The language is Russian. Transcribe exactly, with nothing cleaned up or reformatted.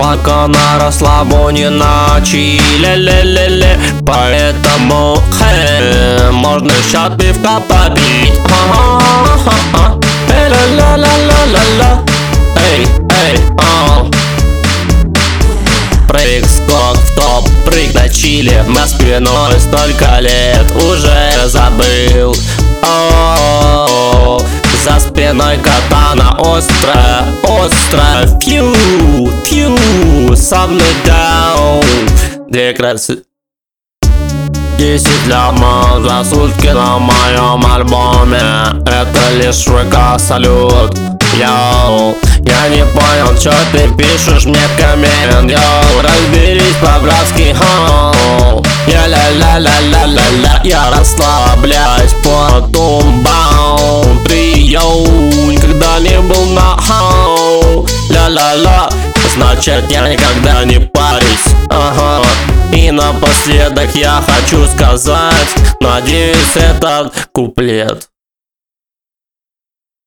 пока на расслабоне, на чиле, ле ле ле. Поэтому хэ, можно щас пивка попить. Ха-ха-ха-ха. Эй-ла-ла-ла-ла-ла-ла. Эй, эй, ау. Прыг, скок в топ, прыг на чили. На спиной столько лет уже забыл. О-о-о. За спиной катана острая, острая. Фью, фью, со мной down. Две красы. Десять лямов за сутки на моем альбоме. Это лишь ВК салют. Йоу, я не понял, чё ты пишешь мне в коммент. Йоу, разберись по-братски. Я ля-ля-ля-ля-ля-ля. Я расслабляюсь по тумбам. Прием, когда не был на хау. Ля-ля-ля, значит я никогда не парюсь. Ага. И напоследок я хочу сказать, надеюсь, этот куплет